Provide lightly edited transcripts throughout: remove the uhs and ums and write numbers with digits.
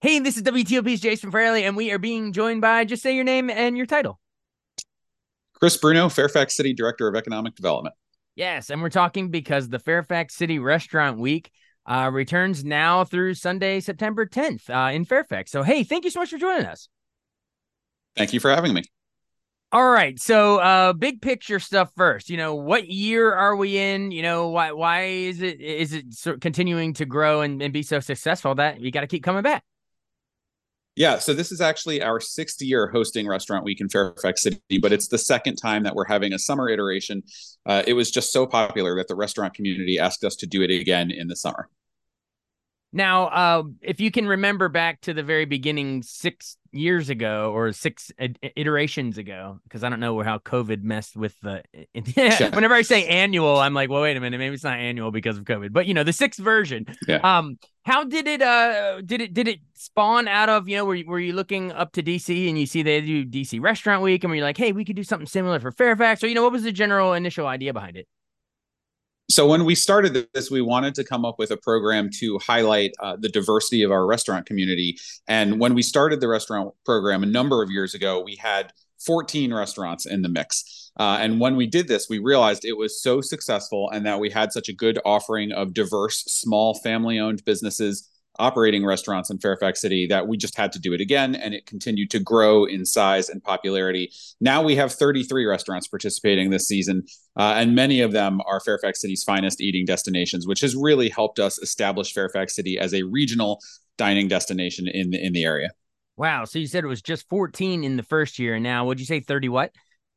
Hey, this is WTOP's Jason Fraley, and we are being joined by, just say your name and your title. Chris Bruno, Fairfax City Director of Economic Development. Yes, and we're talking because the Fairfax City Restaurant Week returns now through Sunday, September 10th in Fairfax. So, hey, thank you so much for joining us. Thank you for having me. All right, so big picture stuff first. What year are we in? Why is it sort of continuing to grow and be so successful that you got to keep coming back? Yeah, so this is actually our sixth year hosting Restaurant Week in Fairfax City, but it's the second time that we're having a summer iteration. It was just so popular that the restaurant community asked us to do it again in the summer. Now, if you can remember back to the very beginning 6 years ago or six iterations ago, because I don't know how COVID messed with the. Yeah. Whenever I say annual, I'm like, well, wait a minute, maybe it's not annual because of COVID. But the sixth version. Yeah. How did it spawn out of were you looking up to DC and you see they do DC Restaurant Week and were you like, hey, we could do something similar for Fairfax, or what was the general initial idea behind it? So when we started this, we wanted to come up with a program to highlight the diversity of our restaurant community. And when we started the restaurant program a number of years ago, we had 14 restaurants in the mix. And when we did this, we realized it was so successful and that we had such a good offering of diverse, small family-owned businesses operating restaurants in Fairfax City that we just had to do it again, and it continued to grow in size and popularity. Now we have 33 restaurants participating this season, and many of them are Fairfax City's finest eating destinations, which has really helped us establish Fairfax City as a regional dining destination in the area. Wow, so you said it was just 14 in the first year, and now would you say 30 what?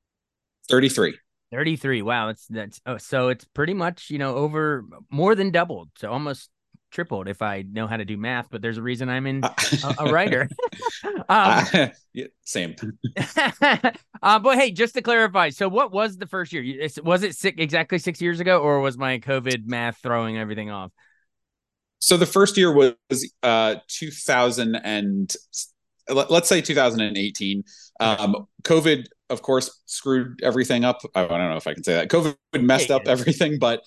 33. 33. Wow, that's so it's pretty much, over more than doubled. So almost tripled if I know how to do math, but there's a reason I'm in a writer. Yeah, same. But hey, just to clarify, so what was the first year? Was it exactly 6 years ago, or was my COVID math throwing everything off? So the first year was 2000 and let's say 2018. Okay. COVID, of course, screwed everything up. I don't know if I can say that. COVID messed up everything, but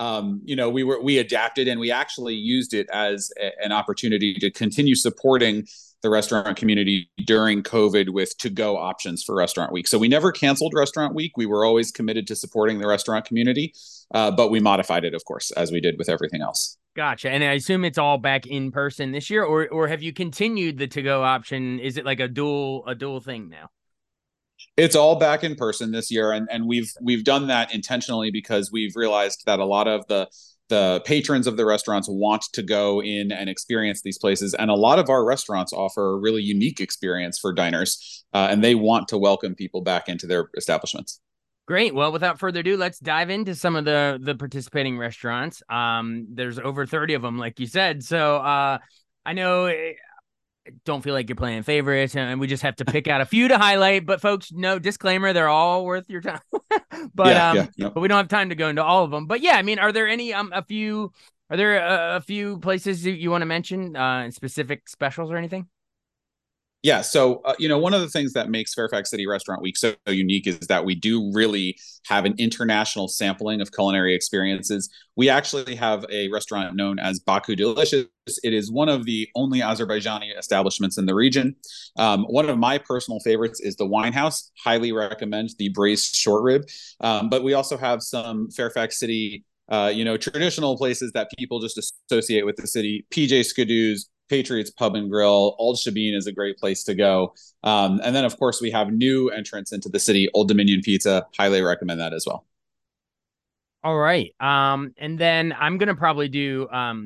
we adapted and we actually used it as an opportunity to continue supporting the restaurant community during COVID with to-go options for Restaurant Week. So we never canceled Restaurant Week. We were always committed to supporting the restaurant community, but we modified it, of course, as we did with everything else. Gotcha. And I assume it's all back in person this year, or have you continued the to-go option? Is it like a dual thing now? It's all back in person this year, and we've done that intentionally because we've realized that a lot of the patrons of the restaurants want to go in and experience these places, and a lot of our restaurants offer a really unique experience for diners, and they want to welcome people back into their establishments. Great. Well, without further ado, let's dive into some of the participating restaurants. There's over 30 of them, like you said. So I know don't feel like you're playing favorites, and we just have to pick out a few to highlight. But folks, no disclaimer, they're all worth your time. but Yeah, no. but we don't have time to go into all of them. But yeah, I mean, are there any a few? Are there a few places you want to mention, specific specials or anything? Yeah, so one of the things that makes Fairfax City Restaurant Week so unique is that we do really have an international sampling of culinary experiences. We actually have a restaurant known as Baku Delicious. It is one of the only Azerbaijani establishments in the region. One of my personal favorites is the Wine House. Highly recommend the braised short rib. But we also have some Fairfax City traditional places that people just associate with the city. PJ Skidoo's, Patriots Pub and Grill, Old Shabin is a great place to go. And then, of course, we have new entrants into the city, Old Dominion Pizza. Highly recommend that as well. All right. And then I'm gonna probably do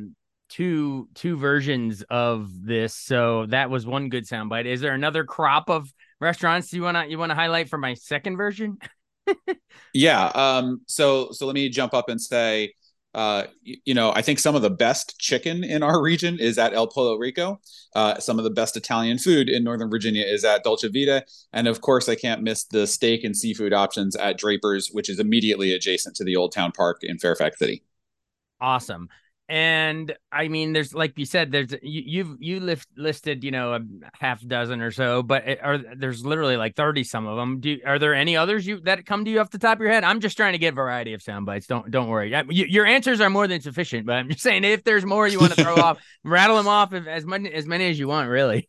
two versions of this. So that was one good soundbite. Is there another crop of restaurants you wanna highlight for my second version? Yeah. So let me jump up and say, I think some of the best chicken in our region is at El Pollo Rico. Some of the best Italian food in Northern Virginia is at Dolce Vita. And of course, I can't miss the steak and seafood options at Draper's, which is immediately adjacent to the Old Town Park in Fairfax City. Awesome. And I mean, there's like you said, listed, a half dozen or so, but there's literally like 30 some of them. Are there any others that come to you off the top of your head? I'm just trying to get variety of sound bites. Don't worry. Your answers are more than sufficient, but I'm just saying if there's more you want to throw off, rattle them off as many as you want, really.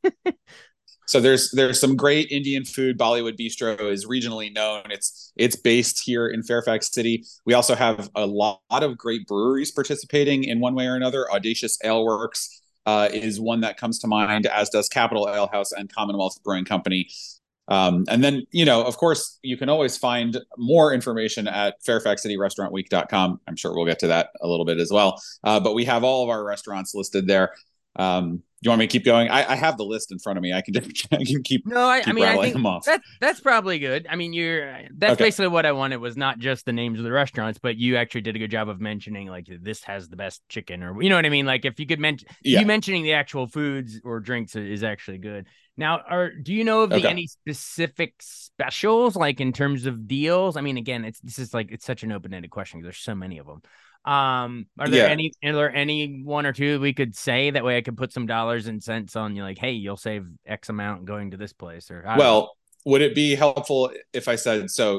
So there's some great Indian food. Bollywood Bistro is regionally known. It's based here in Fairfax City. We also have a lot of great breweries participating in one way or another. Audacious Ale Works is one that comes to mind, as does Capital Ale House and Commonwealth Brewing Company. And then, of course, you can always find more information at fairfaxcityrestaurantweek.com. I'm sure we'll get to that a little bit as well. But we have all of our restaurants listed there. You want me to keep going? I have the list in front of me. I can keep. No, I mean, I think them off. That's probably good. I mean, that's okay. Basically what I wanted was not just the names of the restaurants, but you actually did a good job of mentioning like this has the best chicken, or you know what I mean. Like if you could mention, you mentioning the actual foods or drinks is actually good. Now, do you know of any specific specials, like in terms of deals? I mean, again, it's such an open-ended question because there's so many of them. Are there any one or two we could say that way I could put some dollars and cents on you, like, hey, you'll save X amount going to this place? Or would it be helpful if I said, so,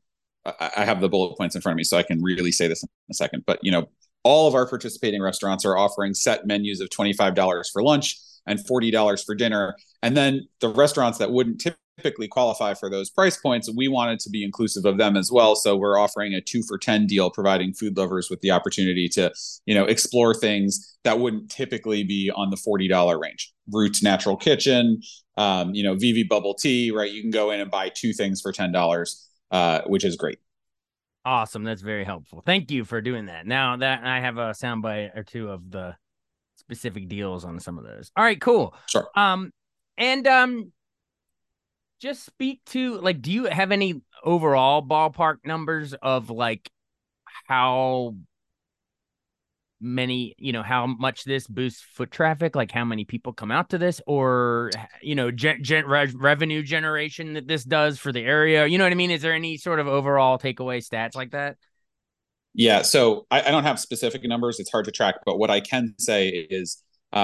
I have the bullet points in front of me, so I can really say this in a second, but all of our participating restaurants are offering set menus of $25 for lunch and $40 for dinner. And then the restaurants that wouldn't typically qualify for those price points, we wanted to be inclusive of them as well. So we're offering a 2 for $10 deal, providing food lovers with the opportunity to, explore things that wouldn't typically be on the $40 range. Roots Natural Kitchen, Vivi Bubble Tea, right? You can go in and buy 2 things for $10, which is great. Awesome. That's very helpful. Thank you for doing that. Now that I have a soundbite or two of the specific deals on some of those. All right, cool. Sure. Just speak to, like, do you have any overall ballpark numbers of like how many, how much this boosts foot traffic, like how many people come out to this, or revenue generation that this does for the area? You know what I mean? Is there any sort of overall takeaway stats like that? Yeah, so I don't have specific numbers. It's hard to track, but what I can say is,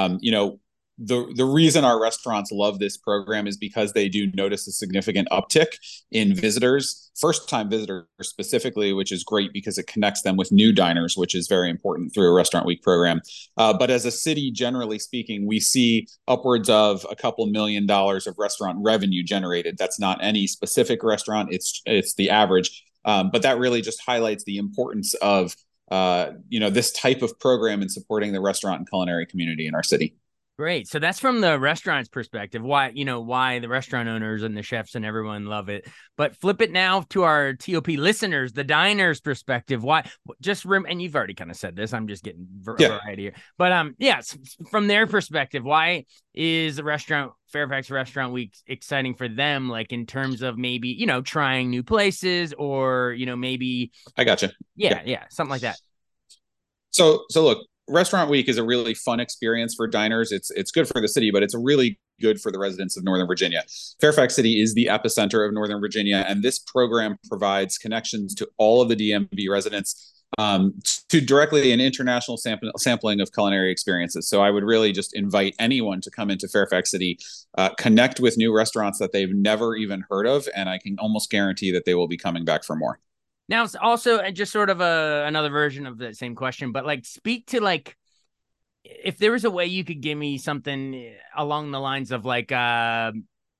the reason our restaurants love this program is because they do notice a significant uptick in visitors, first-time visitors specifically, which is great because it connects them with new diners, which is very important through a Restaurant Week program. But as a city, generally speaking, we see upwards of a couple $1 million of restaurant revenue generated. That's not any specific restaurant. It's the average. But that really just highlights the importance of this type of program in supporting the restaurant and culinary community in our city. Great. So that's from the restaurant's perspective, why the restaurant owners and the chefs and everyone love it. But flip it now to our TOP listeners, the diners' perspective. Why? And you've already kind of said this. I'm just getting variety here. But from their perspective, why is the Fairfax Restaurant Week exciting for them? Like in terms of maybe, trying new places, or, maybe. I gotcha. Yeah. Something like that. So look, Restaurant Week is a really fun experience for diners. It's good for the city, but it's really good for the residents of Northern Virginia. Fairfax City is the epicenter of Northern Virginia, and this program provides connections to all of the DMV residents to directly an international sampling of culinary experiences. So I would really just invite anyone to come into Fairfax City, connect with new restaurants that they've never even heard of, and I can almost guarantee that they will be coming back for more. Now, it's also just sort of another version of the same question, but like speak to like, if there was a way you could give me something along the lines of like, that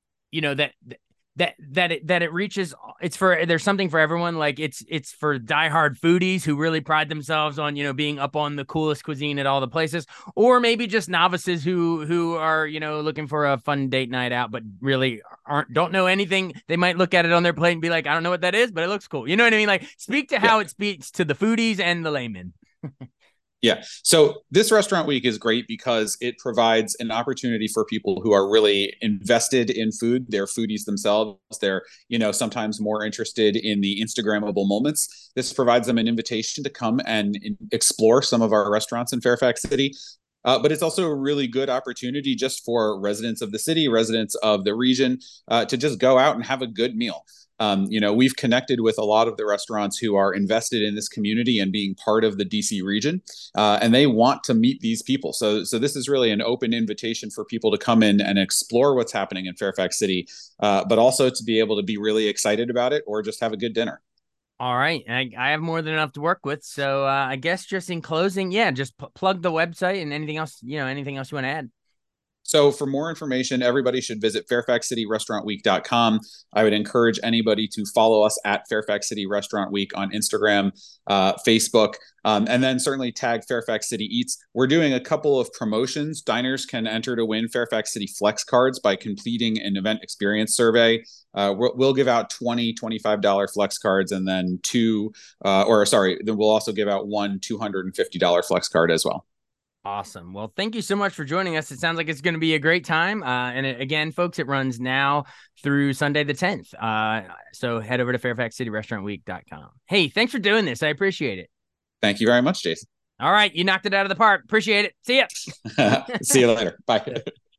it reaches, there's something for everyone. Like it's for diehard foodies who really pride themselves on, being up on the coolest cuisine at all the places, or maybe just novices who are, looking for a fun date night out, but really don't know anything. They might look at it on their plate and be like, I don't know what that is, but it looks cool. You know what I mean? Like speak to how it speaks to the foodies and the laymen. Yeah. So this Restaurant Week is great because it provides an opportunity for people who are really invested in food. They're foodies themselves. They're, sometimes more interested in the Instagrammable moments. This provides them an invitation to come and explore some of our restaurants in Fairfax City. But it's also a really good opportunity just for residents of the city, residents of the region, to just go out and have a good meal. We've connected with a lot of the restaurants who are invested in this community and being part of the DC region, and they want to meet these people. So this is really an open invitation for people to come in and explore what's happening in Fairfax City, but also to be able to be really excited about it or just have a good dinner. All right. I have more than enough to work with. So I guess just in closing, yeah, just plug the website and anything else you want to add. So for more information, everybody should visit fairfaxcityrestaurantweek.com. I would encourage anybody to follow us at Fairfax City Restaurant Week on Instagram, Facebook, and then certainly tag Fairfax City Eats. We're doing a couple of promotions. Diners can enter to win Fairfax City Flex cards by completing an event experience survey. We'll give out $25 flex cards, and then then we'll also give out one $250 flex card as well. Awesome. Well, thank you so much for joining us. It sounds like it's going to be a great time. Again, folks, it runs now through Sunday the 10th. So head over to fairfaxcityrestaurantweek.com. Hey, thanks for doing this. I appreciate it. Thank you very much, Jason. All right. You knocked it out of the park. Appreciate it. See ya. See you later. Bye.